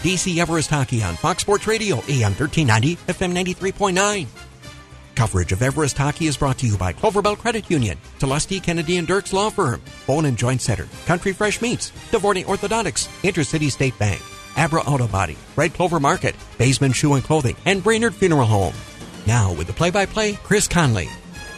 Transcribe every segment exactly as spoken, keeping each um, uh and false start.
D C Everest Hockey on Fox Sports Radio, A M thirteen ninety, F M ninety-three point nine. Coverage of Everest Hockey is brought to you by Cloverbell Credit Union, Celeste Kennedy and Dirks Law Firm, Bone and Joint Center, Country Fresh Meats, Devorny Orthodontics, Intercity State Bank, Abra Auto Body, Red Clover Market, Baseman Shoe and Clothing, and Brainerd Funeral Home. Now with the play-by-play, Chris Conley.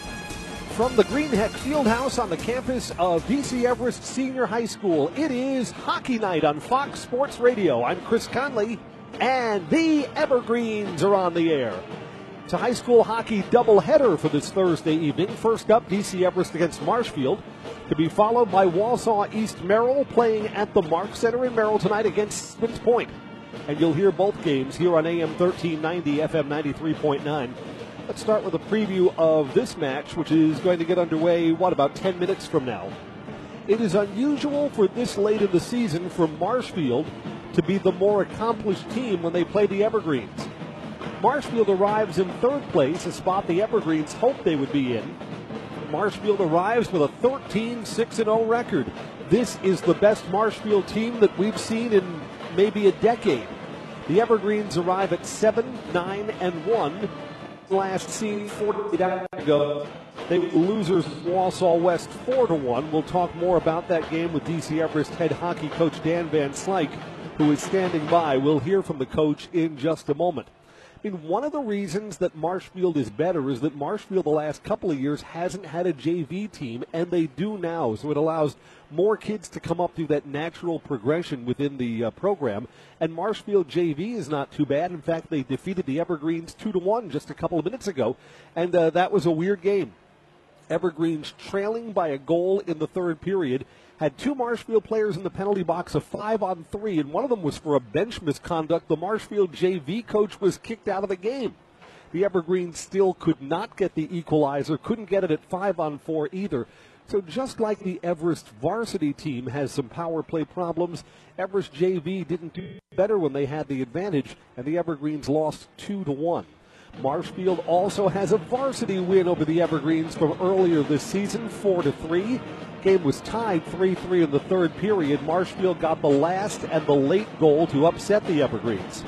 From the Greenheck Fieldhouse on the campus of D C Everest Senior High School, it is Hockey Night on Fox Sports Radio. I'm Chris Conley, and the Evergreens are on the air. It's a high school hockey doubleheader for this Thursday evening. First up, D C Everest against Marshfield, to be followed by Walsall East Merrill playing at the Mark Center in Merrill tonight against Stevens Point. And you'll hear both games here on A M thirteen ninety, F M ninety-three point nine. Let's start with a preview of this match, which is going to get underway, what, about ten minutes from now. It is unusual for this late in the season for Marshfield to be the more accomplished team when they play the Evergreens. Marshfield arrives in third place, a spot the Evergreens hoped they would be in. Marshfield arrives with a thirteen six and oh record. This is the best Marshfield team that we've seen in maybe a decade. The Evergreens arrive at seven nine and one. Last seen forty-eight hours ago. They were losers of Walsall West four to one. We'll talk more about that game with D C Everest head hockey coach Dan Van Slyke, who is standing by. We'll hear from the coach in just a moment. I mean, one of the reasons that Marshfield is better is that Marshfield the last couple of years hasn't had a J V team, and they do now. So it allows more kids to come up through that natural progression within the uh, program. And Marshfield J V is not too bad. In fact, they defeated the Evergreens two to one just a couple of minutes ago, and uh, that was a weird game. Evergreens trailing by a goal in the third period. Had two Marshfield players in the penalty box, a five on three, and one of them was for a bench misconduct. The Marshfield J V coach was kicked out of the game. The Evergreens still could not get the equalizer, couldn't get it at five on four either. So just like the Everest varsity team has some power play problems, Everest J V didn't do better when they had the advantage, and the Evergreens lost two to one. Marshfield also has a varsity win over the Evergreens from earlier this season, four to three. Game was tied three three in the third period. Marshfield got the last and the late goal to upset the Evergreens.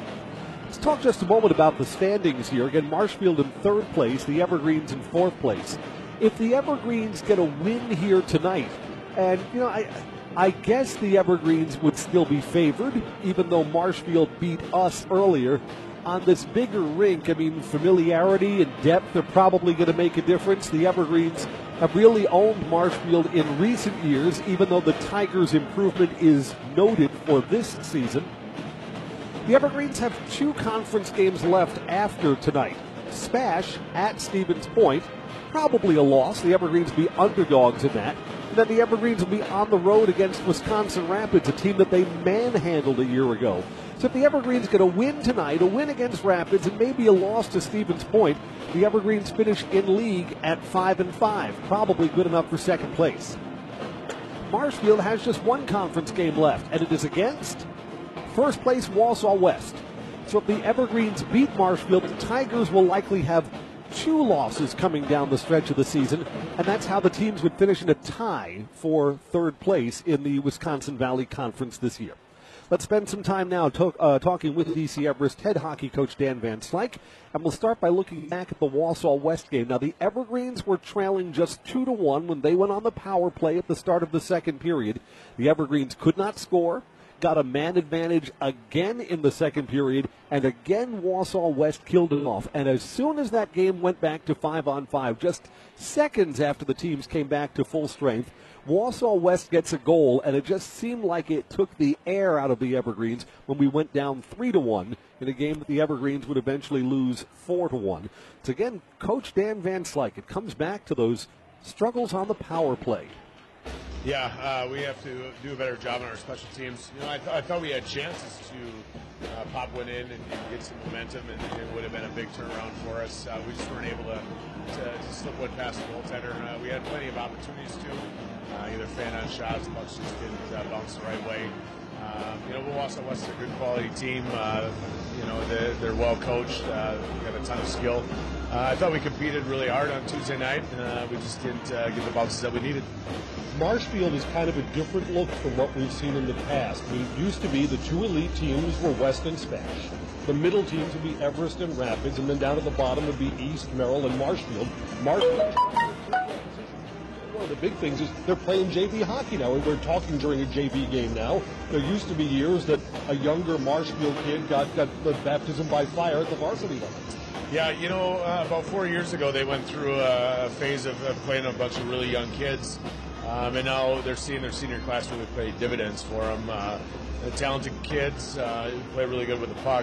Let's talk just a moment about the standings here. Again, Marshfield in third place, the Evergreens in fourth place. If the Evergreens get a win here tonight, and, you know, I I guess the Evergreens would still be favored, even though Marshfield beat us earlier. On this bigger rink, I mean, familiarity and depth are probably going to make a difference. The Evergreens have really owned Marshfield in recent years, even though the Tigers' improvement is noted for this season. The Evergreens have two conference games left after tonight. Spash at Stevens Point, probably a loss. The Evergreens will be underdogs in that. And then the Evergreens will be on the road against Wisconsin Rapids, a team that they manhandled a year ago. So if the Evergreens get a win tonight, a win against Rapids, and maybe a loss to Stevens Point, the Evergreens finish in league at five and five, probably good enough for second place. Marshfield has just one conference game left, and it is against first place Walsall West. So if the Evergreens beat Marshfield, the Tigers will likely have two losses coming down the stretch of the season, and that's how the teams would finish in a tie for third place in the Wisconsin Valley Conference this year. Let's spend some time now to, uh, talking with D C Everest head hockey coach Dan Van Slyke, and we'll start by looking back at the Walsall West game. Now, the Evergreens were trailing just two to one when they went on the power play at the start of the second period. The Evergreens could not score, got a man advantage again in the second period, and again Walsall West killed it off. And as soon as that game went back to five on five, just seconds after the teams came back to full strength, Walsall West gets a goal, and it just seemed like it took the air out of the Evergreens when we went down three to one in a game that the Evergreens would eventually lose four to one. So again, Coach Dan Van Slyke, it comes back to those struggles on the power play. Yeah, uh, we have to do a better job on our special teams. You know, I, th- I thought we had chances to uh, pop one in and, and get some momentum, and it would have been a big turnaround for us. Uh, we just weren't able to, to, to slip one past the goaltender. Uh, we had plenty of opportunities to. Uh, either fan on shots, pucks just didn't uh, bounce the right way. Um, you know, Walsall West is a good quality team. Uh, you know, they're, they're well coached. Uh, they've got a ton of skill. uh, I thought we competed really hard on Tuesday night. Uh, we just didn't uh, get the bounces that we needed. Marshfield is kind of a different look from what we've seen in the past. I mean, it used to be the two elite teams were West and Spash. The middle teams would be Everest and Rapids, and then down at the bottom would be East, Merrill, and Marshfield. Marshfield. One of the big things is they're playing J V hockey now, and we're talking during a J V game now. There used to be years that a younger Marshfield kid got, got the baptism by fire at the varsity level. Yeah, you know, uh, about four years ago, they went through a phase of, of playing a bunch of really young kids. Um, and now they're seeing their senior class really pay dividends for them. Uh, the talented kids uh, play really good with the puck.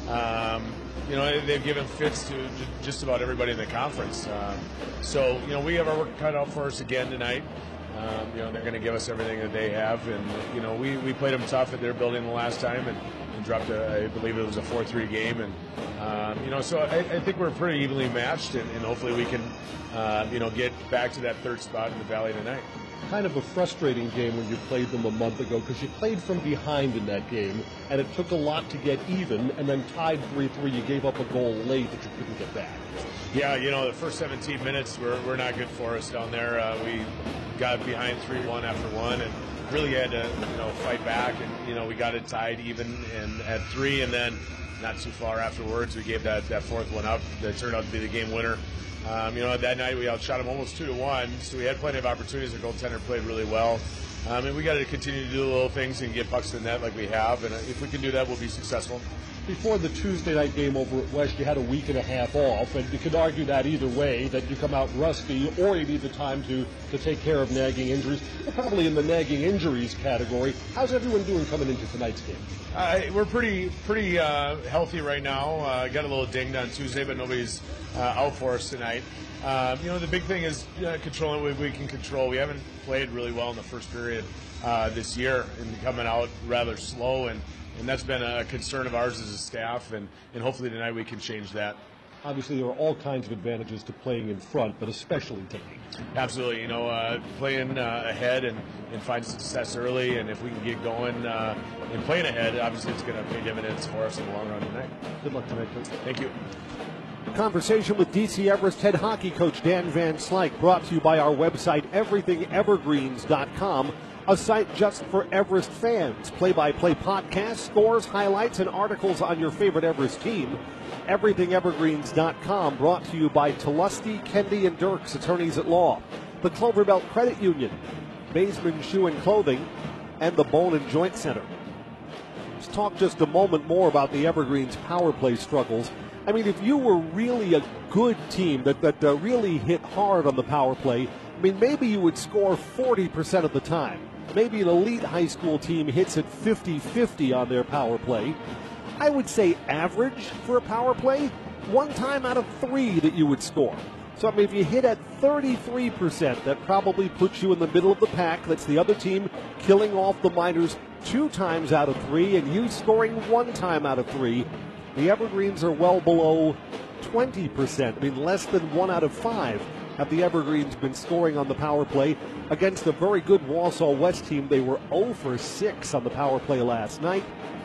Um, you know, they've given fits to just about everybody in the conference. Um, so, you know, we have our work cut out for us again tonight. Um, you know, they're going to give us everything that they have. And, you know, we, we played them tough at their building the last time and, and dropped, a, I believe it was a four three game. And, um, you know, so I, I think we're pretty evenly matched. And, and hopefully we can, uh, you know, get back to that third spot in the Valley tonight. Kind of a frustrating game when you played them a month ago because you played from behind in that game, and it took a lot to get even, and then tied three three. You gave up a goal late that you couldn't get back. Yeah, you know, the first seventeen minutes were, were not good for us down there. Uh, we got behind three one after one and really had to, you know, fight back, and, you know, we got it tied even and at three, and then not too far afterwards, we gave that, that fourth one up that turned out to be the game winner. Um, you know, that night we outshot them almost two to one, so we had plenty of opportunities. Our goaltender played really well, um, and we got to continue to do little things and get pucks to the net like we have. And if we can do that, we'll be successful. Before the Tuesday night game over at West, you had a week and a half off, and you could argue that either way, that you come out rusty or you need the time to, to take care of nagging injuries. You're probably in the nagging injuries category. How's everyone doing coming into tonight's game? Uh, we're pretty pretty uh, healthy right now. Uh, got a little dinged on Tuesday, but nobody's uh, out for us tonight. Uh, you know, the big thing is uh, controlling what we can control. We haven't played really well in the first period uh, this year and coming out rather slow, and, and that's been a concern of ours as a staff, and, and hopefully tonight we can change that. Obviously, there are all kinds of advantages to playing in front, but especially taking. Absolutely. You know, uh, playing uh, ahead and, and find success early, and if we can get going uh, and playing ahead, obviously it's going to pay dividends for us in the long run tonight. Good luck tonight, Coach. Thank you. Conversation with D C Everest head hockey coach Dan Van Slyke, brought to you by our website, everything evergreens dot com, a site just for Everest fans. Play-by-play podcasts, scores, highlights, and articles on your favorite Everest team. everything evergreens dot com, brought to you by Tulusty, Kendi, and Dirks, attorneys at law, the Clover Belt Credit Union, Baseman Shoe and Clothing, and the Bone and Joint Center. Let's talk just a moment more about the Evergreens power play struggles. I mean, if you were really a good team that, that uh, really hit hard on the power play, I mean, maybe you would score forty percent of the time. Maybe an elite high school team hits it fifty fifty on their power play. I would say average for a power play, one time out of three that you would score. So, I mean, if you hit at thirty-three percent, that probably puts you in the middle of the pack. That's the other team killing off the Miners two times out of three, and you scoring one time out of three. The Evergreens are well below twenty percent. I mean, less than one out of five have the Evergreens been scoring on the power play. Against a very good Wausau West team, they were zero for six on the power play last night.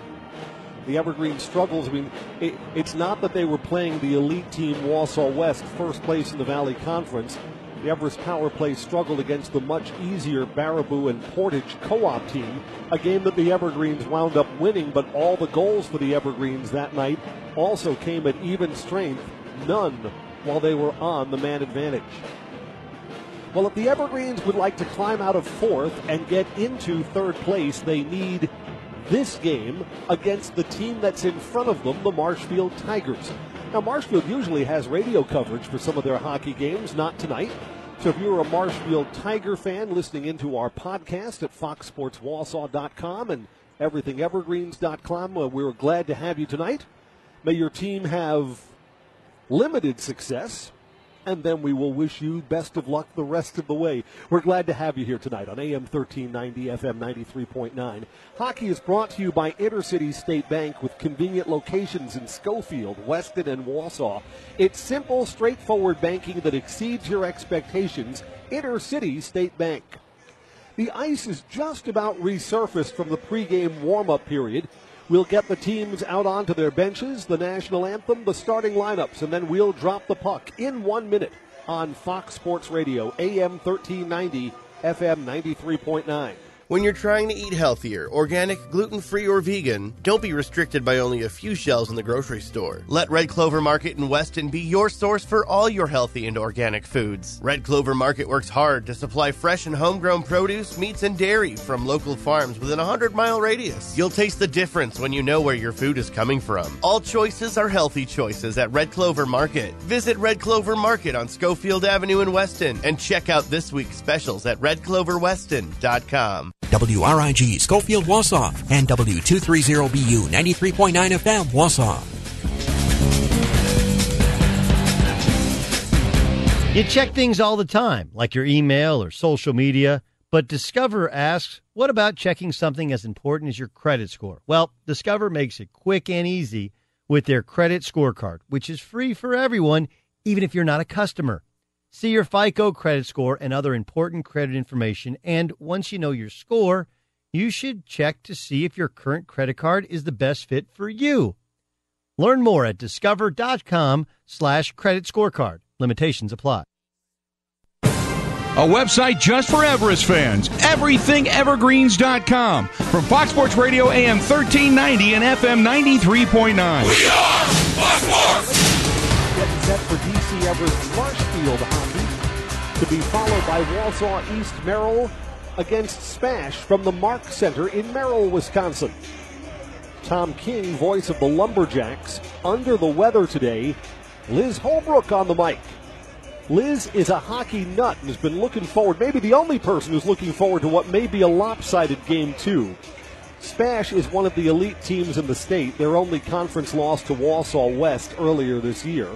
The Evergreen struggles. I mean, it, it's not that they were playing the elite team Wausau West, first place in the Valley Conference. The Everest power play struggled against the much easier Baraboo and Portage co-op team, a game that the Evergreens wound up winning, but all the goals for the Evergreens that night also came at even strength, none while they were on the man advantage. Well, if the Evergreens would like to climb out of fourth and get into third place, they need this game against the team that's in front of them, the Marshfield Tigers. Now, Marshfield usually has radio coverage for some of their hockey games, not tonight. So if you're a Marshfield Tiger fan listening into our podcast at fox sports wausau dot com and everything evergreens dot com, uh, we're glad to have you tonight. May your team have limited success, and then we will wish you best of luck the rest of the way. We're glad to have you here tonight on A M thirteen ninety, F M ninety-three point nine. Hockey is brought to you by Intercity State Bank with convenient locations in Schofield, Weston, and Wausau. It's simple, straightforward banking that exceeds your expectations. Intercity State Bank. The ice is just about resurfaced from the pregame warm-up period. We'll get the teams out onto their benches, the national anthem, the starting lineups, and then we'll drop the puck in one minute on Fox Sports Radio, A M thirteen ninety, F M ninety-three point nine. When you're trying to eat healthier, organic, gluten-free, or vegan, don't be restricted by only a few shelves in the grocery store. Let Red Clover Market in Weston be your source for all your healthy and organic foods. Red Clover Market works hard to supply fresh and homegrown produce, meats, and dairy from local farms within a hundred-mile radius. You'll taste the difference when you know where your food is coming from. All choices are healthy choices at Red Clover Market. Visit Red Clover Market on Schofield Avenue in Weston and check out this week's specials at red clover weston dot com. W R I G Schofield Wausau and W two thirty B U ninety-three point nine F M Wausau. You check things all the time, like your email or social media, but Discover asks, what about checking something as important as your credit score? Well, Discover makes it quick and easy with their credit scorecard, which is free for everyone, even if you're not a customer. See your FICO credit score and other important credit information, and once you know your score, you should check to see if your current credit card is the best fit for you. Learn more at discover.com slash credit scorecard. Limitations apply. A website just for Everest fans, everything evergreens dot com. From Fox Sports Radio, A M thirteen ninety and F M ninety-three point nine. We are Fox Sports! Getting set for D C Everest Marshfield hockey to be followed by Wausau East Merrill against Smash from the Mark Center in Merrill, Wisconsin. Tom King, voice of the Lumberjacks, under the weather today. Liz Holbrook on the mic. Liz is a hockey nut and has been looking forward, maybe the only person who's looking forward to what may be a lopsided game two. Smash is one of the elite teams in the state. Their only conference loss to Wausau West earlier this year.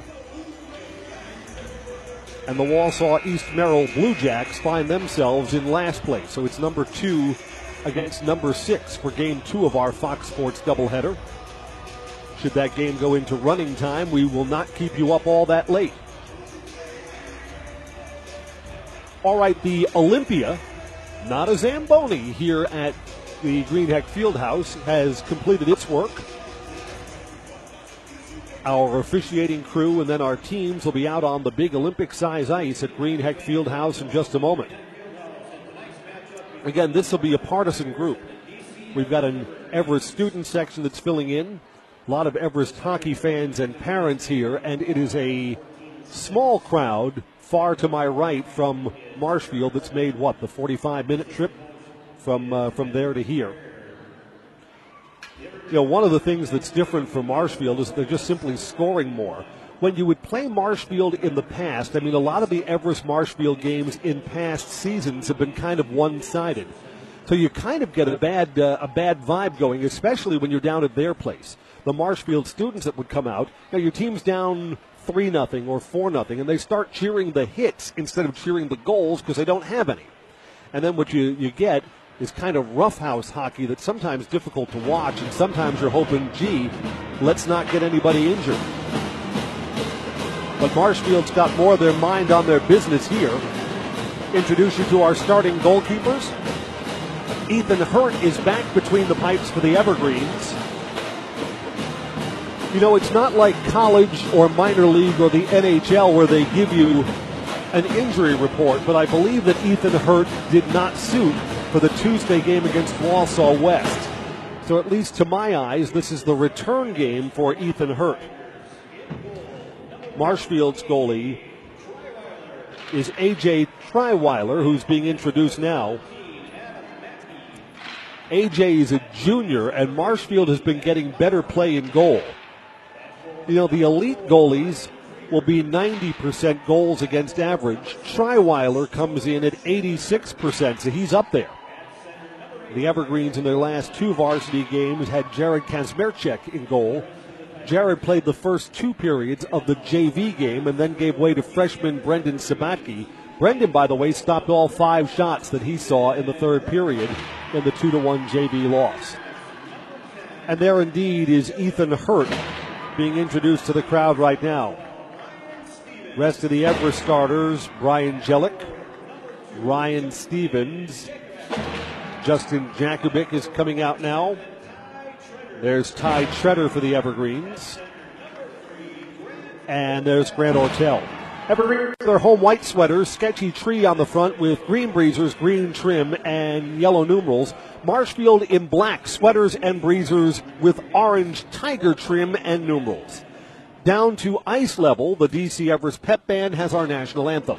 And the Wausau East Merrill Blue Jacks find themselves in last place. So it's number two against number six for game two of our Fox Sports doubleheader. Should that game go into running time, we will not keep you up all that late. All right, the Olympia, not a Zamboni here at the Greenheck Fieldhouse, has completed its work. Our officiating crew and then our teams will be out on the big Olympic-size ice at Greenheck Fieldhouse in just a moment. Again, this will be a partisan group. We've got an Everest student section that's filling in. A lot of Everest hockey fans and parents here, and it is a small crowd far to my right from Marshfield that's made, what, the forty-five minute trip from uh, from there to here. You know, one of the things that's different from Marshfield is they're just simply scoring more. When you would play Marshfield in the past, I mean, a lot of the Everest Marshfield games in past seasons have been kind of one-sided. So you kind of get a bad uh, a bad vibe going, especially when you're down at their place. The Marshfield students that would come out, you know, your team's down three nothing or four nothing, and they start cheering the hits instead of cheering the goals because they don't have any. And then what you, you get is kind of roughhouse hockey that's sometimes difficult to watch, and sometimes you're hoping, gee, let's not get anybody injured. But Marshfield's got more of their mind on their business here. Introduce you to our starting goalkeepers. Ethan Hurt is back between the pipes for the Evergreens. You know, it's not like college or minor league or the N H L where they give you an injury report, but I believe that Ethan Hurt did not suit for the Tuesday game against Wausau West. So at least to my eyes, this is the return game for Ethan Hurt. Marshfield's goalie is A J Triweiler, who's being introduced now. A J is a junior, and Marshfield has been getting better play in goal. You know, the elite goalies will be ninety percent goals against average. Triweiler comes in at eighty-six percent, so he's up there. The Evergreens in their last two varsity games had Jared Kazmerchek in goal. Jared played the first two periods of the J V game and then gave way to freshman Brendan Sabatke. Brendan, by the way, stopped all five shots that he saw in the third period in the two to one J V loss. And there indeed is Ethan Hurt being introduced to the crowd right now. Rest of the Everest starters, Brian Jellick, Ryan Stevens, Justin Jakubic is coming out now. There's Ty Treader for the Evergreens. And there's Grant Ortel. Evergreens, their home white sweaters, sketchy tree on the front with green breezers, green trim, and yellow numerals. Marshfield in black sweaters and breezers with orange tiger trim and numerals. Down to ice level, the D C Everest Pep Band has our national anthem.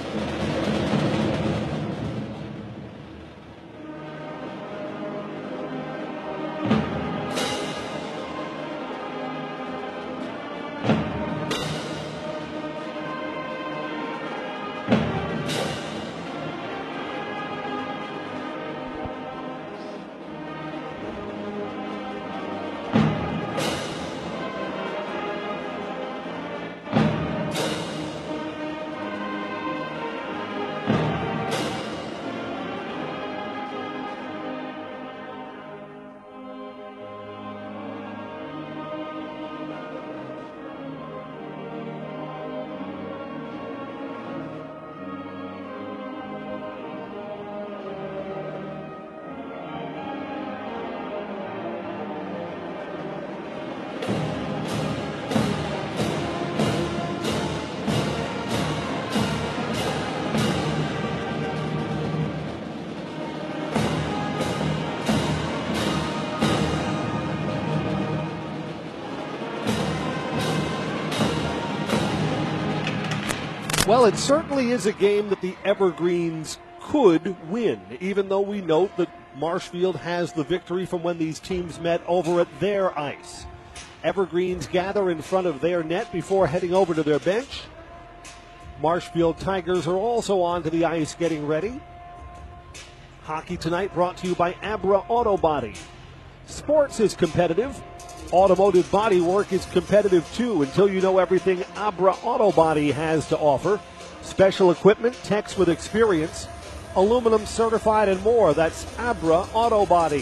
Well, it certainly is a game that the Evergreens could win, even though we note that Marshfield has the victory from when these teams met over at their ice. Evergreens gather in front of their net before heading over to their bench. Marshfield Tigers are also onto the ice getting ready. Hockey tonight brought to you by Abra Auto Body. Sports is competitive. Automotive body work is competitive too until you know everything Abra Auto Body has to offer. Special equipment, techs with experience, aluminum certified and more. That's Abra Auto Body.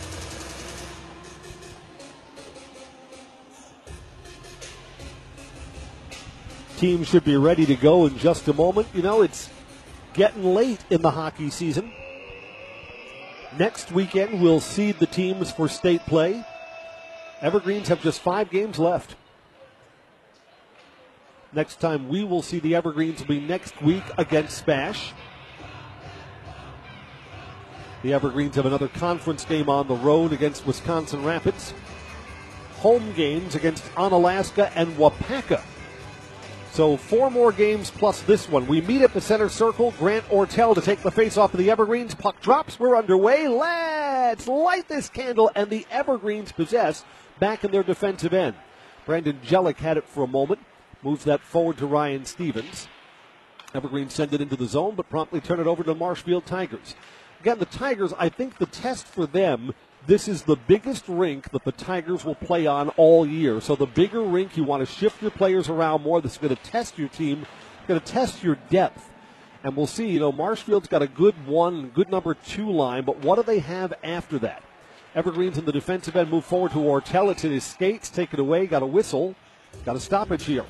Team should be ready to go in just a moment. You know, it's getting late in the hockey season. Next weekend, we'll seed the teams for state play. Evergreens have just five games left. Next time we will see the Evergreens will be next week against Spash. The Evergreens have another conference game on the road against Wisconsin Rapids. Home games against Onalaska and Wapaka. So four more games plus this one. We meet at the center circle. Grant Ortel to take the face off of the Evergreens. Puck drops. We're underway. Let's light this candle. And the Evergreens possess back in their defensive end. Brandon Jellick had it for a moment. Moves that forward to Ryan Stevens. Evergreens send it into the zone, but promptly turn it over to the Marshfield Tigers. Again, the Tigers, I think the test for them, this is the biggest rink that the Tigers will play on all year. So the bigger rink, you want to shift your players around more. This is going to test your team, going to test your depth. And we'll see, you know, Marshfield's got a good one, good number two line, but what do they have after that? Evergreens in the defensive end move forward to Ortel. It's in his skates, take it away, got a whistle, got a stoppage here.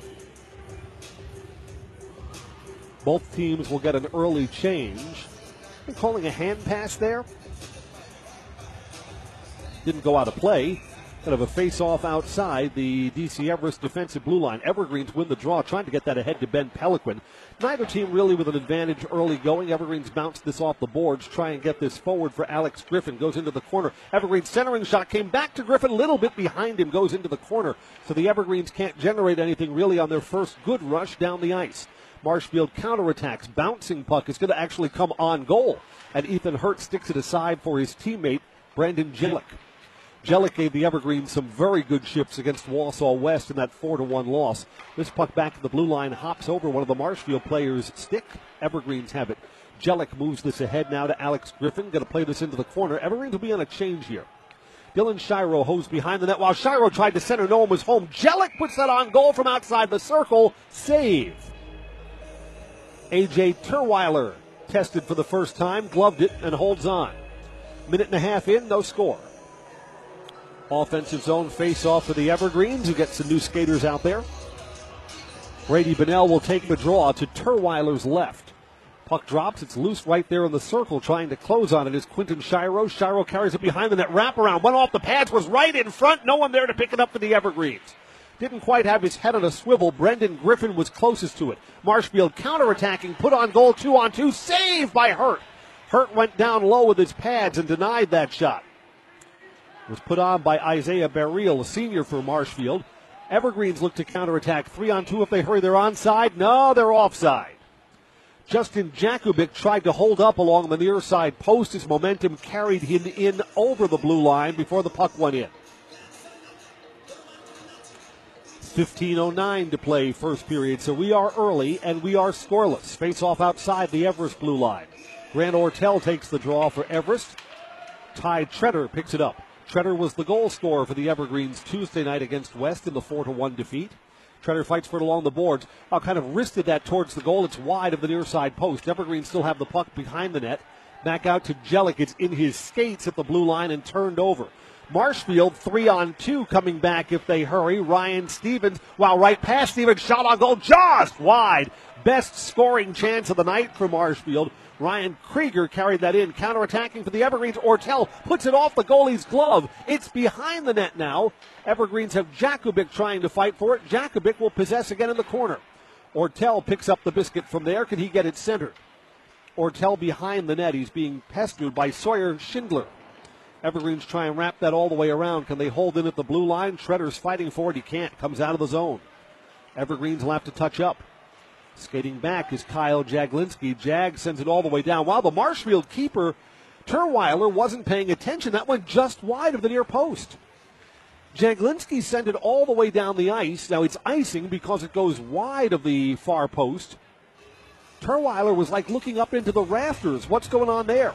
Both teams will get an early change. They're calling a hand pass there. Didn't go out of play. Kind of a face-off outside the D C Everest defensive blue line. Evergreens win the draw, trying to get that ahead to Ben Peliquin. Neither team really with an advantage early going. Evergreens bounce this off the boards, try and get this forward for Alex Griffin. Goes into the corner. Evergreens centering shot came back to Griffin, a little bit behind him, goes into the corner. So the Evergreens can't generate anything really on their first good rush down the ice. Marshfield counterattacks. Bouncing puck is going to actually come on goal. And Ethan Hurt sticks it aside for his teammate, Brandon Jellick. Jellick gave the Evergreens some very good shifts against Wausau West in that four to one loss. This puck back to the blue line hops over one of the Marshfield players' stick. Evergreens have it. Jellick moves this ahead now to Alex Griffin. Going to play this into the corner. Evergreens will be on a change here. Dylan Shiro hosed behind the net while Shiro tried to center. No one was home. Jellick puts that on goal from outside the circle. Save. A J Terweiler tested for the first time, gloved it, and holds on. Minute and a half in, no score. Offensive zone face-off for the Evergreens, who get some new skaters out there. Brady Bunnell will take the draw to Terweiler's left. Puck drops. It's loose right there in the circle. Trying to close on it is Quinton Shiro. Shiro carries it behind the net. Wraparound. Went off the pads. Was right in front. No one there to pick it up for the Evergreens. Didn't quite have his head on a swivel. Brendan Griffin was closest to it. Marshfield counterattacking. Put on goal. Two on two. Saved by Hurt. Hurt went down low with his pads and denied that shot. It was put on by Isaiah Barriel, a senior for Marshfield. Evergreens look to counterattack. Three on two if they hurry. They're onside. No, they're offside. Justin Jakubic tried to hold up along the near side post. His momentum carried him in over the blue line before the puck went in. fifteen oh nine to play first period, so we are early and we are scoreless. Face off outside the Everest blue line. Grant Ortel takes the draw for Everest. Ty Treader picks it up. Treader was the goal scorer for the Evergreens Tuesday night against West in the four to one defeat. Treader fights for it along the boards. Oh, kind of wristed that towards the goal. It's wide of the near side post. Evergreens still have the puck behind the net. Back out to Jellick. It's in his skates at the blue line and turned over. Marshfield three on two coming back if they hurry. Ryan Stevens, while right past Stevens, shot on goal just wide. Best scoring chance of the night for Marshfield. Ryan Krieger carried that in, counterattacking for the Evergreens. Ortel puts it off the goalie's glove. It's behind the net now. Evergreens have Jakubic trying to fight for it. Jakubic will possess again in the corner. Ortel picks up the biscuit from there. Can he get it centered? Ortel behind the net. He's being pestered by Sawyer Schindler. Evergreens try and wrap that all the way around. Can they hold in at the blue line? Shredder's fighting for it. He can't. Comes out of the zone. Evergreens will have to touch up. Skating back is Kyle Jaglinski. Jag sends it all the way down. While the Marshfield keeper, Terweiler, wasn't paying attention. That went just wide of the near post. Jaglinski sent it all the way down the ice. Now it's icing because it goes wide of the far post. Terweiler was like looking up into the rafters. What's going on there?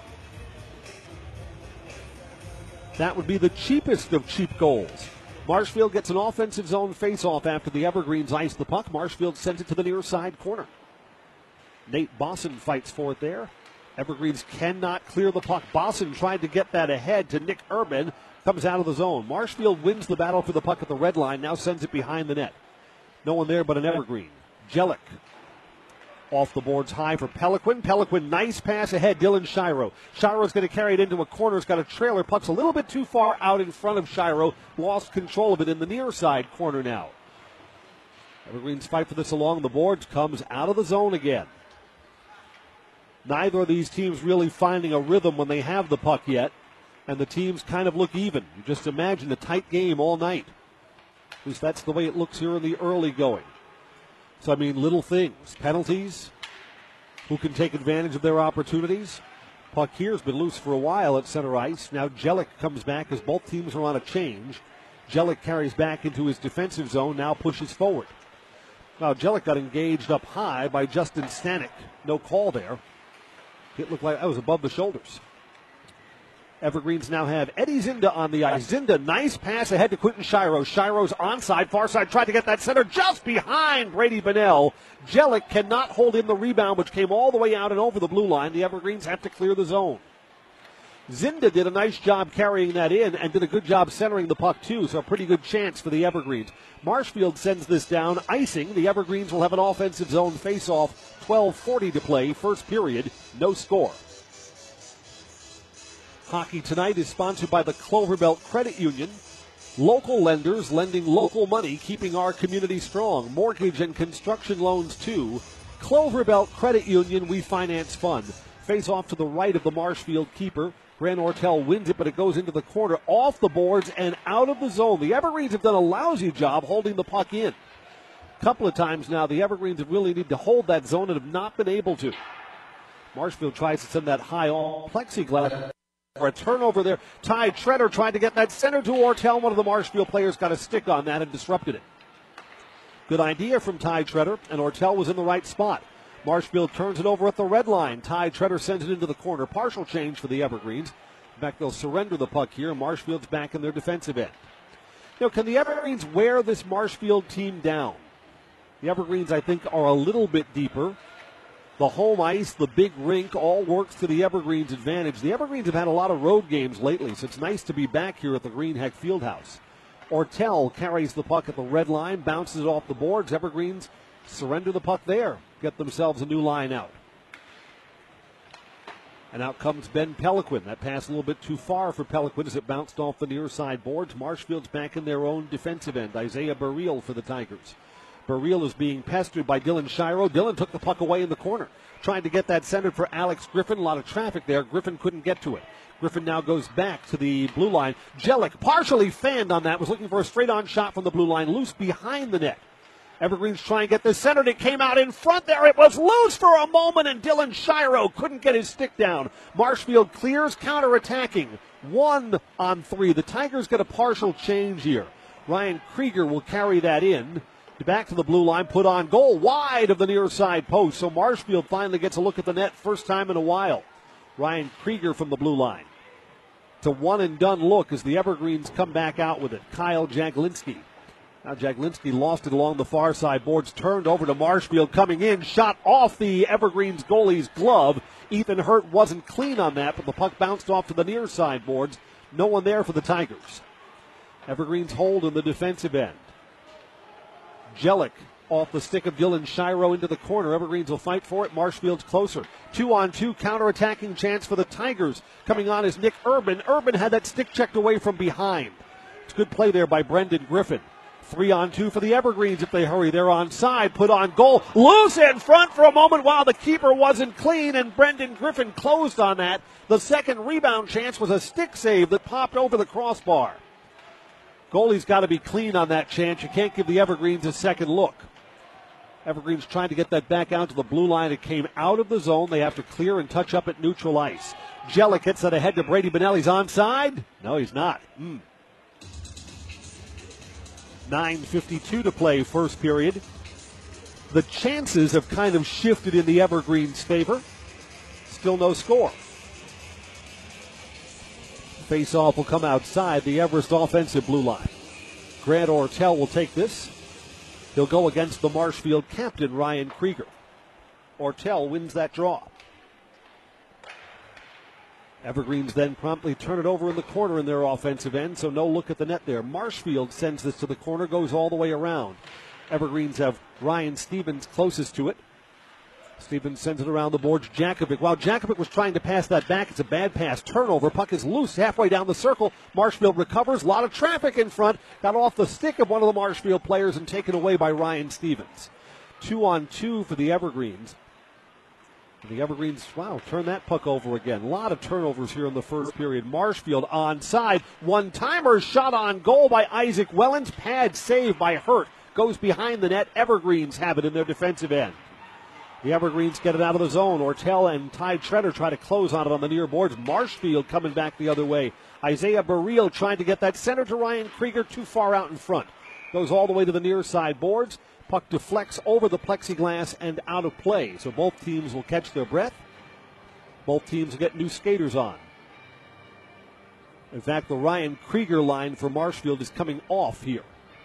That would be the cheapest of cheap goals. Marshfield gets an offensive zone face-off after the Evergreens ice the puck. Marshfield sends it to the near side corner. Nate Bosson fights for it there. Evergreens cannot clear the puck. Bosson tried to get that ahead to Nick Urban. Comes out of the zone. Marshfield wins the battle for the puck at the red line. Now sends it behind the net. No one there but an Evergreen. Jellick. Off the boards high for Peliquin. Peliquin, nice pass ahead. Dylan Shiro. Shiro's going to carry it into a corner. It's got a trailer. Puck's a little bit too far out in front of Shiro. Lost control of it in the near side corner now. Evergreens fight for this along the boards. Comes out of the zone again. Neither of these teams really finding a rhythm when they have the puck yet. And the teams kind of look even. You just imagine a tight game all night. At least that's the way it looks here in the early going. So, I mean, little things. Penalties. Who can take advantage of their opportunities? Puck here has been loose for a while at center ice. Now Jellick comes back as both teams are on a change. Jellick carries back into his defensive zone, now pushes forward. Now Jellick got engaged up high by Justin Stanek. No call there. It looked like that was above the shoulders. Evergreens now have Eddie Zinda on the ice. Zinda, nice pass ahead to Quinton Shiro. Shiro's onside, far side, tried to get that center just behind Brady Bonnell. Jellick cannot hold in the rebound, which came all the way out and over the blue line. The Evergreens have to clear the zone. Zinda did a nice job carrying that in and did a good job centering the puck, too, so a pretty good chance for the Evergreens. Marshfield sends this down, icing. The Evergreens will have an offensive zone face-off. twelve forty to play, first period, no score. Hockey Tonight is sponsored by the Cloverbelt Credit Union. Local lenders lending local money, keeping our community strong. Mortgage and construction loans, too. Cloverbelt Credit Union, we finance fun. Face off to the right of the Marshfield keeper. Grant Ortel wins it, but it goes into the corner, off the boards and out of the zone. The Evergreens have done a lousy job holding the puck in. A couple of times now, the Evergreens really need to hold that zone and have not been able to. Marshfield tries to send that high all plexiglass. For a turnover there. Ty Treader tried to get that center to Ortel. One of the Marshfield players got a stick on that and disrupted it. Good idea from Ty Treader, and Ortel was in the right spot. Marshfield turns it over at the red line. Ty Treader sends it into the corner. Partial change for the Evergreens. In fact, they'll surrender the puck here. Marshfield's back in their defensive end. You know, can the Evergreens wear this Marshfield team down? The Evergreens, I think, are a little bit deeper. The home ice, the big rink, all works to the Evergreens' advantage. The Evergreens have had a lot of road games lately, so it's nice to be back here at the Greenheck Fieldhouse. Ortel carries the puck at the red line, bounces it off the boards. Evergreens surrender the puck there, get themselves a new line out. And out comes Ben Peliquin. That pass a little bit too far for Peliquin as it bounced off the near side boards. Marshfield's back in their own defensive end. Isaiah Burrell for the Tigers. Burrell is being pestered by Dylan Shiro. Dylan took the puck away in the corner, trying to get that centered for Alex Griffin. A lot of traffic there. Griffin couldn't get to it. Griffin now goes back to the blue line. Jellick, partially fanned on that, was looking for a straight-on shot from the blue line, loose behind the net. Evergreen's trying to get this centered. It came out in front there. It was loose for a moment, and Dylan Shiro couldn't get his stick down. Marshfield clears, counterattacking. One on three. The Tigers get a partial change here. Ryan Krieger will carry that in. Back to the blue line, put on goal, wide of the near side post. So Marshfield finally gets a look at the net, first time in a while. Ryan Krieger from the blue line. It's a one-and-done look as the Evergreens come back out with it. Kyle Jaglinski. Now Jaglinski lost it along the far side boards, turned over to Marshfield, coming in, shot off the Evergreens goalie's glove. Ethan Hurt wasn't clean on that, but the puck bounced off to the near side boards. No one there for the Tigers. Evergreens hold in the defensive end. Jellick off the stick of Dylan Shiro into the corner. Evergreens will fight for it. Marshfield's closer. Two on two, counterattacking chance for the Tigers. Coming on is Nick Urban. Urban had that stick checked away from behind. It's good play there by Brendan Griffin. Three on two for the Evergreens if they hurry. They're onside. Put on goal. Loose in front for a moment while the keeper wasn't clean, and Brendan Griffin closed on that. The second rebound chance was a stick save that popped over the crossbar. Goalie's got to be clean on that chance. You can't give the Evergreens a second look. Evergreens trying to get that back out to the blue line. It came out of the zone. They have to clear and touch up at neutral ice. Jellick hits that ahead to Brady Benelli's onside. No, he's not. Mm. nine fifty-two to play, first period. The chances have kind of shifted in the Evergreens' favor. Still no score. Face-off will come outside the Everest offensive blue line. Grant Ortel will take this. He'll go against the Marshfield captain, Ryan Krieger. Ortel wins that draw. Evergreens then promptly turn it over in the corner in their offensive end, so no look at the net there. Marshfield sends this to the corner, goes all the way around. Evergreens have Ryan Stevens closest to it. Stevens sends it around the boards. Jakovic. While Jakovic was trying to pass that back, it's a bad pass. Turnover. Puck is loose halfway down the circle. Marshfield recovers. A lot of traffic in front. Got off the stick of one of the Marshfield players and taken away by Ryan Stevens. Two on two for the Evergreens. And the Evergreens, wow, turn that puck over again. A lot of turnovers here in the first period. Marshfield onside. One-timer shot on goal by Isaac Wellens. Pad save by Hurt. Goes behind the net. Evergreens have it in their defensive end. The Evergreens get it out of the zone. Ortel and Ty Treader try to close on it on the near boards. Marshfield coming back the other way. Isaiah Burrell trying to get that center to Ryan Krieger, too far out in front. Goes all the way to the near side boards. Puck deflects over the plexiglass and out of play. So both teams will catch their breath. Both teams will get new skaters on. In fact, the Ryan Krieger line for Marshfield is coming off here.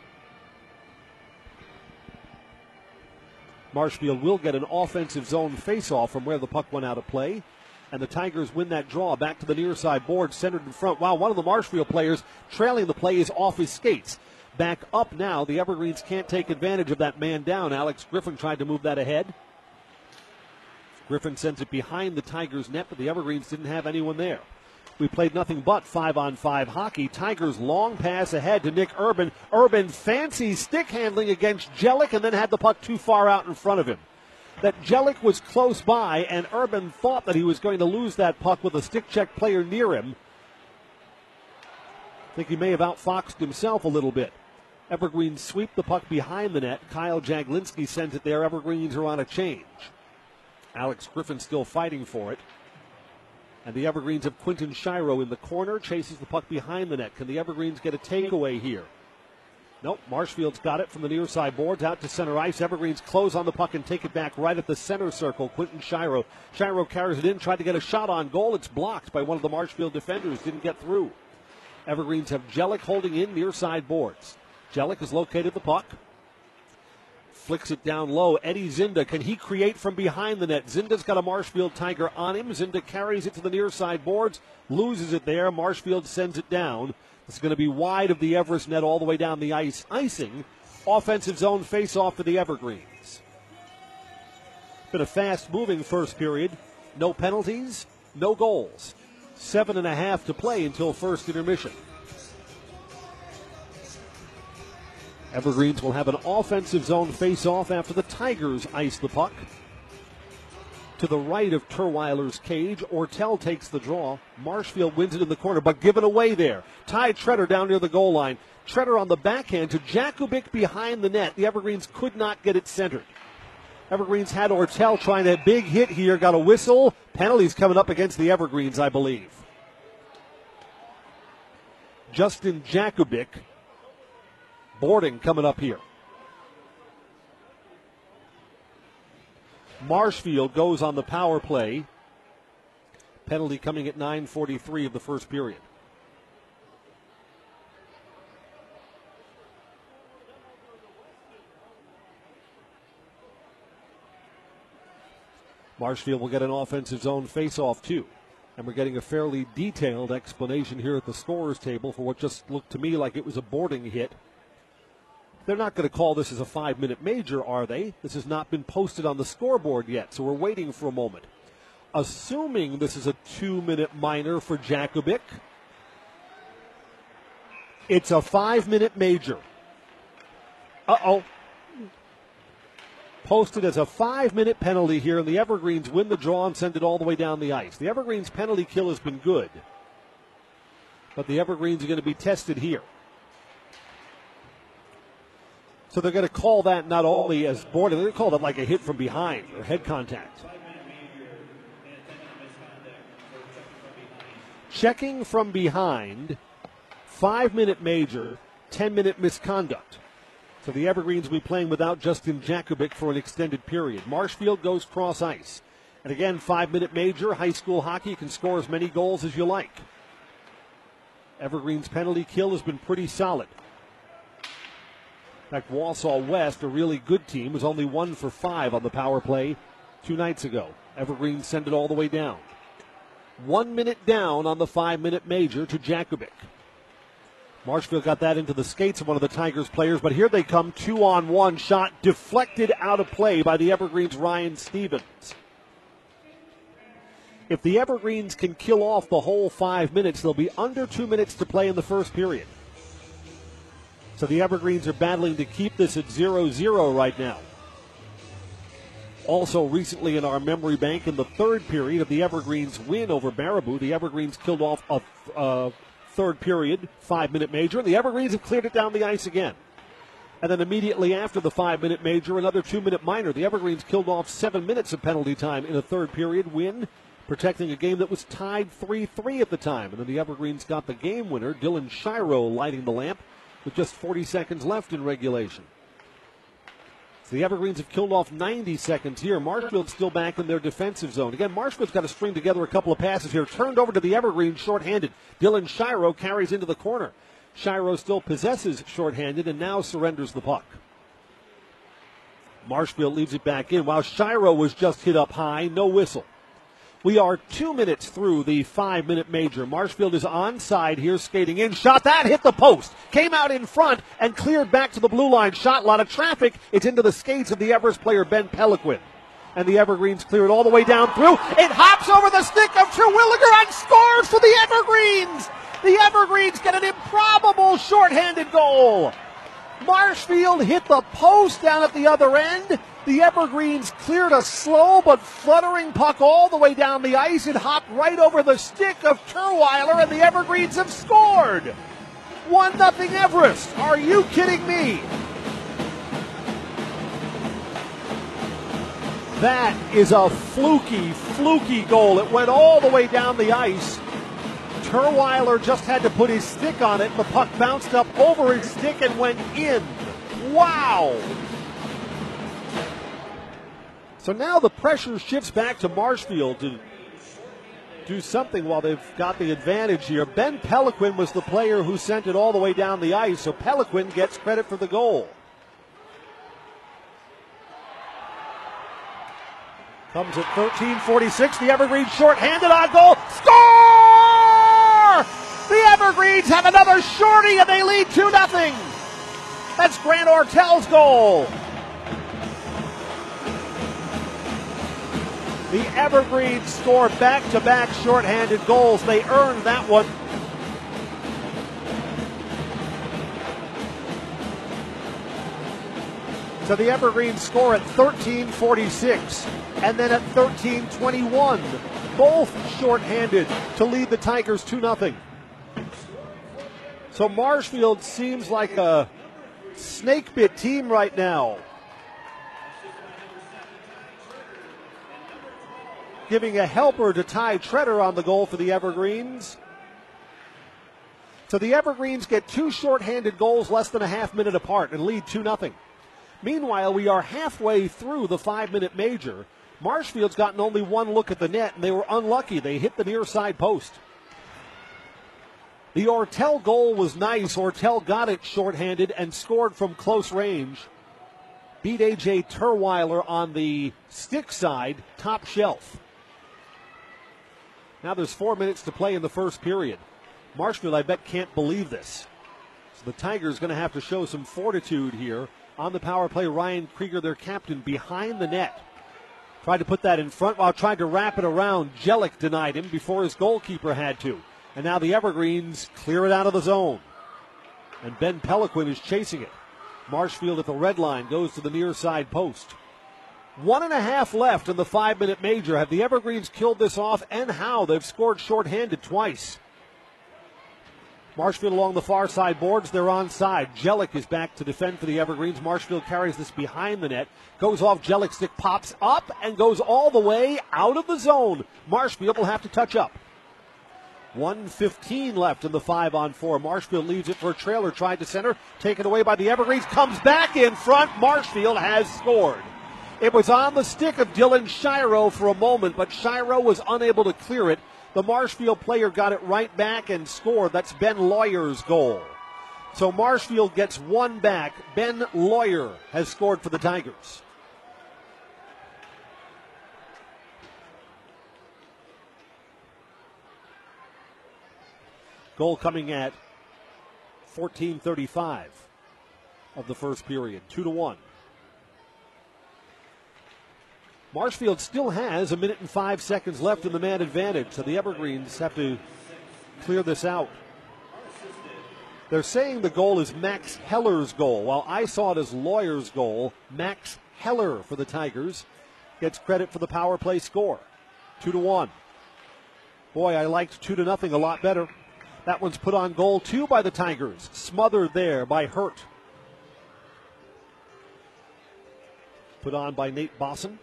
Marshfield will get an offensive zone face-off from where the puck went out of play. And the Tigers win that draw back to the near side board, centered in front. Wow, one of the Marshfield players trailing the play is off his skates. Back up now. The Evergreens can't take advantage of that man down. Alex Griffin tried to move that ahead. Griffin sends it behind the Tigers' net, but the Evergreens didn't have anyone there. We played nothing but five-on-five hockey. Tigers long pass ahead to Nick Urban. Urban fancy stick handling against Jellick and then had the puck too far out in front of him. That Jellick was close by, and Urban thought that he was going to lose that puck with a stick-check player near him. I think he may have outfoxed himself a little bit. Evergreens sweep the puck behind the net. Kyle Jaglinski sends it there. Evergreens are on a change. Alex Griffin still fighting for it. And the Evergreens have Quinton Shiro in the corner, chases the puck behind the net. Can the Evergreens get a takeaway here? Nope, Marshfield's got it from the near side boards out to center ice. Evergreens close on the puck and take it back right at the center circle. Quinton Shiro. Shiro carries it in, tried to get a shot on goal. It's blocked by one of the Marshfield defenders, didn't get through. Evergreens have Jellick holding in near side boards. Jellick has located the puck. Flicks it down low. Eddie Zinda, can he create from behind the net? Zinda's got a Marshfield Tiger on him. Zinda carries it to the near side boards, loses it there. Marshfield sends it down. It's going to be wide of the Everest net all the way down the ice. Icing. Offensive zone face-off for the Evergreens. Been a fast-moving first period. No penalties. no goals. Seven and a half to play until first intermission. Evergreens will have an offensive zone face-off after the Tigers ice the puck. To the right of Terweiler's cage, Ortel takes the draw. Marshfield wins it in the corner, but given away there. Ty Treader down near the goal line. Treader on the backhand to Jakubic behind the net. The Evergreens could not get it centered. Evergreens had Ortel trying a big hit here, got a whistle. Penalties coming up against the Evergreens, I believe. Justin Jakubic boarding coming up here. Marshfield goes on the power play. Penalty coming at nine forty-three of the first period. Marshfield will get an offensive zone face-off too. And we're getting a fairly detailed explanation here at the scorer's table for what just looked to me like it was a boarding hit. They're not going to call this as a five-minute major, are they? This has not been posted on the scoreboard yet, so we're waiting for a moment. Assuming this is a two-minute minor for Jakubic, it's a five-minute major. Uh-oh. Posted as a five-minute penalty here, and the Evergreens win the draw and send it all the way down the ice. The Evergreens penalty kill has been good, but the Evergreens are going to be tested here. So they're going to call that not only as boarding, they're going to call that like a hit from behind or head contact. Checking from behind, five-minute major, ten-minute misconduct. So the Evergreens will be playing without Justin Jakubic for an extended period. Marshfield goes cross ice. And again, five-minute major, high school hockey, you can score as many goals as you like. Evergreens penalty kill has been pretty solid. In fact, Wausau West, a really good team, was only one for five on the power play two nights ago. Evergreens send it all the way down. One minute down on the five-minute major to Jakubic. Marshfield got that into the skates of one of the Tigers players, but here they come, two-on-one shot deflected out of play by the Evergreens' Ryan Stevens. If the Evergreens can kill off the whole five minutes, they'll be under two minutes to play in the first period. So the Evergreens are battling to keep this at zero zero right now. Also recently in our memory bank, in the third period of the Evergreens' win over Baraboo, the Evergreens killed off a uh, third period, five-minute major, and the Evergreens have cleared it down the ice again. And then immediately after the five-minute major, another two-minute minor. The Evergreens killed off seven minutes of penalty time in a third period win, protecting a game that was tied three three at the time. And then the Evergreens got the game winner, Dylan Shiro lighting the lamp, with just forty seconds left in regulation. So the Evergreens have killed off ninety seconds here. Marshfield's still back in their defensive zone. Again, Marshfield's got to string together a couple of passes here. Turned over to the Evergreens shorthanded. Dylan Shiro carries into the corner. Shiro still possesses shorthanded and now surrenders the puck. Marshfield leaves it back in. While Shiro was just hit up high, no whistle. We are two minutes through the five-minute major. Marshfield is onside here, skating in. Shot that, hit the post. Came out in front and cleared back to the blue line. Shot, a lot of traffic. It's into the skates of the Everest player, Ben Peliquin. And the Evergreens clear it all the way down through. It hops over the stick of Terwilliger and scores for the Evergreens. The Evergreens get an improbable shorthanded goal. Marshfield hit the post down at the other end. The Evergreens cleared a slow but fluttering puck all the way down the ice. It hopped right over the stick of Terweiler, and the Evergreens have scored. one nothing Everest. Are you kidding me? That is a fluky, fluky goal. It went all the way down the ice. Terweiler just had to put his stick on it. The puck bounced up over his stick and went in. Wow! So now the pressure shifts back to Marshfield to do something while they've got the advantage here. Ben Peliquin was the player who sent it all the way down the ice, so Peliquin gets credit for the goal. Comes at thirteen forty-six, the Evergreens shorthanded on goal. Score! The Evergreens have another shorty and they lead two nothing. That's Grant Ortel's goal. The Evergreens score back-to-back shorthanded goals. They earned that one. So the Evergreens score at thirteen forty-six and then at thirteen twenty-one. Both shorthanded to lead the Tigers two nothing. So Marshfield seems like a snake-bit team right now. Giving a helper to Ty Treader on the goal for the Evergreens. So the Evergreens get two shorthanded goals less than a half minute apart and lead two nothing. Meanwhile, we are halfway through the five-minute major. Marshfield's gotten only one look at the net, and they were unlucky. They hit the near side post. The Ortel goal was nice. Ortel got it shorthanded and scored from close range. Beat A J Terweiler on the stick side, top shelf. Now there's four minutes to play in the first period. Marshfield, I bet, can't believe this. So the Tigers going to have to show some fortitude here. On the power play, Ryan Krieger, their captain, behind the net. Tried to put that in front while trying to wrap it around. Jellick denied him before his goalkeeper had to. And now the Evergreens clear it out of the zone. And Ben Peliquin is chasing it. Marshfield at the red line goes to the near side post. One and a half left in the five-minute major. Have the Evergreens killed this off, and how? They've scored shorthanded twice. Marshfield along the far side boards. They're onside. Jellick is back to defend for the Evergreens. Marshfield carries this behind the net. Goes off Jellick's stick, pops up, and goes all the way out of the zone. Marshfield will have to touch up. one fifteen left in the five on four. Marshfield leaves it for a trailer. Tried to center. Taken away by the Evergreens. Comes back in front. Marshfield has scored. It was on the stick of Dylan Shiro for a moment, but Shiro was unable to clear it. The Marshfield player got it right back and scored. That's Ben Lawyer's goal. So Marshfield gets one back. Ben Lawyer has scored for the Tigers. Goal coming at fourteen thirty-five of the first period. Two to one. Marshfield still has a minute and five seconds left in the man advantage, so the Evergreens have to clear this out. They're saying the goal is Max Heller's goal. While I saw it as Lawyer's goal, Max Heller for the Tigers gets credit for the power play score. Two to one. Boy, I liked two to nothing a lot better. That one's put on goal two by the Tigers. Smothered there by Hurt. Put on by Nate Bosson.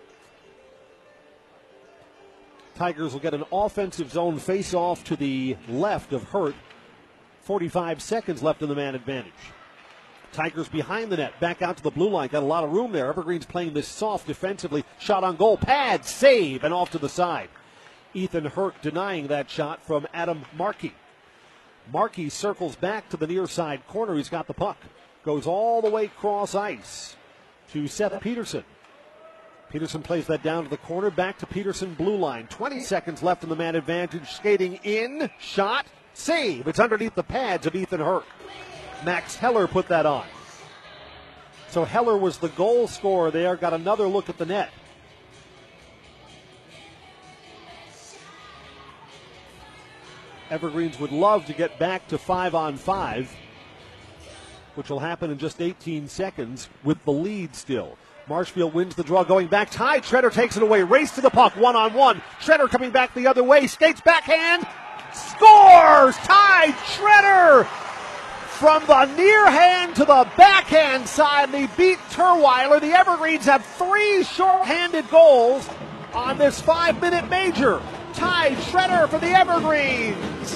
Tigers will get an offensive zone face-off to the left of Hurt. forty-five seconds left in the man advantage. Tigers behind the net, back out to the blue line. Got a lot of room there. Evergreens playing this soft defensively. Shot on goal, pad, save, and off to the side. Ethan Hurt denying that shot from Adam Markey. Markey circles back to the near side corner. He's got the puck. Goes all the way cross ice to Seth Peterson. Peterson plays that down to the corner, back to Peterson, blue line. twenty seconds left in the man advantage. Skating in, shot, save. It's underneath the pads of Ethan Hurt. Max Heller put that on. So Heller was the goal scorer there, got another look at the net. Evergreens would love to get back to five on five, which will happen in just eighteen seconds with the lead still. Marshfield wins the draw going back. Ty Treader takes it away. Race to the puck, one on one. Treader coming back the other way. Skates backhand. Scores! Ty Treader from the near hand to the backhand side. They beat Terweiler. The Evergreens have three short-handed goals on this five-minute major. Ty Treader for the Evergreens.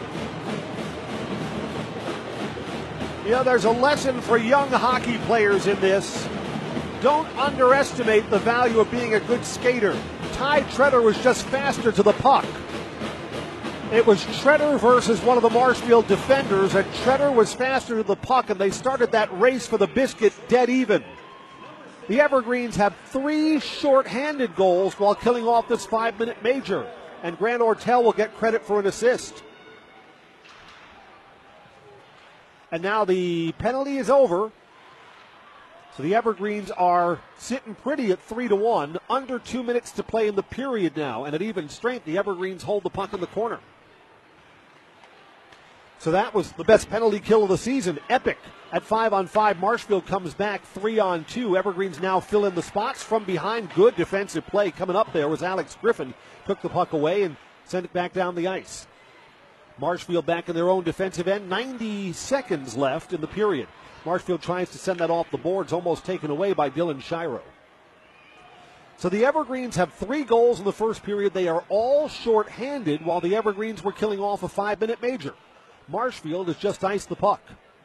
You know, there's a lesson for young hockey players in this. Don't underestimate the value of being a good skater. Ty Treader was just faster to the puck. It was Treader versus one of the Marshfield defenders, and Treader was faster to the puck, and they started that race for the biscuit dead even. The Evergreens have three short-handed goals while killing off this five-minute major, and Grant Ortel will get credit for an assist. And now the penalty is over. So the Evergreens are sitting pretty at three to one. Under two minutes to play in the period now, and at even strength, the Evergreens hold the puck in the corner. So that was the best penalty kill of the season. Epic. At five on five, Marshfield comes back three on two. Evergreens now fill in the spots from behind. Good defensive play coming up there was Alex Griffin. Took the puck away and sent it back down the ice. Marshfield back in their own defensive end. ninety seconds left in the period. Marshfield tries to send that off the boards, almost taken away by Dylan Shiro. So the Evergreens have three goals in the first period. They are all short-handed while the Evergreens were killing off a five-minute major. Marshfield has just iced the puck.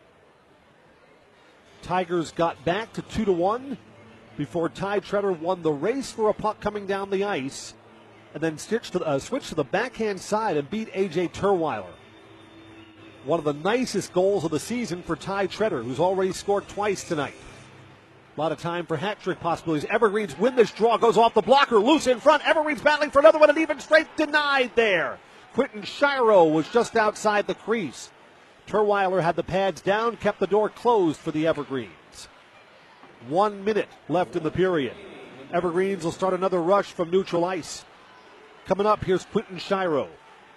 Tigers got back to two to one before Ty Treader won the race for a puck coming down the ice and then switched to, uh, switched to the backhand side and beat A J Turweiler. One of the nicest goals of the season for Ty Treader, who's already scored twice tonight. A lot of time for hat-trick possibilities. Evergreens win this draw, goes off the blocker, loose in front. Evergreens battling for another one, and even strength denied there. Quentin Shiro was just outside the crease. Turweiler had the pads down, kept the door closed for the Evergreens. One minute left in the period. Evergreens will start another rush from neutral ice. Coming up, here's Quentin Shiro.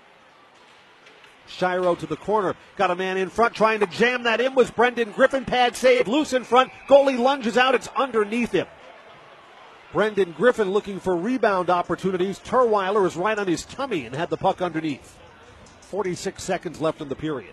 Shiro to the corner. Got a man in front trying to jam that in. Was Brendan Griffin. Pad save. Loose in front. Goalie lunges out. It's underneath him. Brendan Griffin looking for rebound opportunities. Turweiler is right on his tummy and had the puck underneath. forty-six seconds left in the period.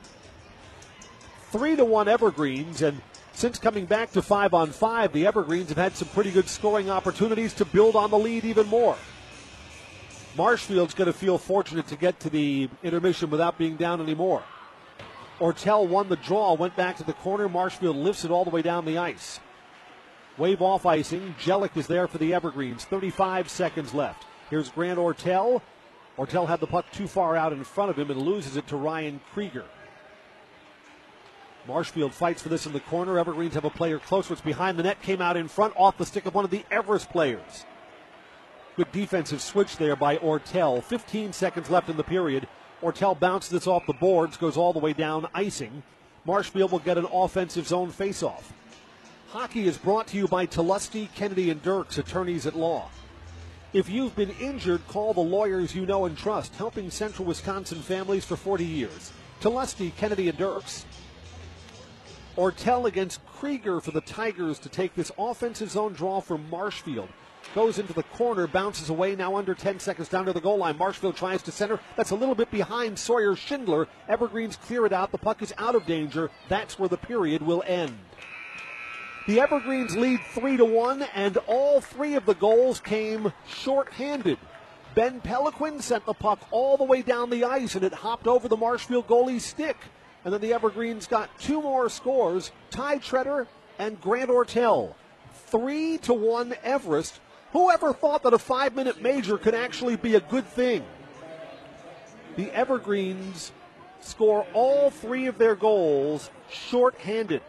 Three to one Evergreens, and since coming back to five on five, the Evergreens have had some pretty good scoring opportunities to build on the lead even more. Marshfield's going to feel fortunate to get to the intermission without being down anymore. Ortel won the draw, went back to the corner. Marshfield lifts it all the way down the ice. Wave off icing. Jellick is there for the Evergreens. thirty-five seconds left. Here's Grant Ortel. Ortel had the puck too far out in front of him and loses it to Ryan Krieger. Marshfield fights for this in the corner. Evergreens have a player closer. It's behind the net. Came out in front off the stick of one of the Everest players. Good defensive switch there by Ortel. fifteen seconds left in the period. Ortel bounces this off the boards, goes all the way down icing. Marshfield will get an offensive zone faceoff. Hockey is brought to you by Telusty, Kennedy, and Dirks, attorneys at law. If you've been injured, call the lawyers you know and trust, helping Central Wisconsin families for forty years. Telusty, Kennedy, and Dirks. Ortel against Krieger for the Tigers to take this offensive zone draw for Marshfield. Goes into the corner, bounces away, now under ten seconds down to the goal line. Marshfield tries to center. That's a little bit behind Sawyer Schindler. Evergreens clear it out. The puck is out of danger. That's where the period will end. The Evergreens lead three to one, and all three of the goals came short-handed. Ben Peliquin sent the puck all the way down the ice, and it hopped over the Marshfield goalie's stick. And then the Evergreens got two more scores, Ty Treader and Grant Ortel. Three to one Everest. Whoever thought that a five-minute major could actually be a good thing? The Evergreens score all three of their goals short-handed.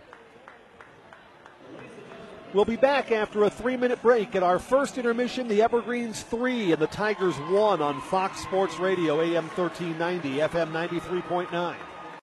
We'll be back after a three-minute break. At our first intermission, the Evergreens three and the Tigers one on Fox Sports Radio, A M thirteen ninety, F M ninety-three point nine.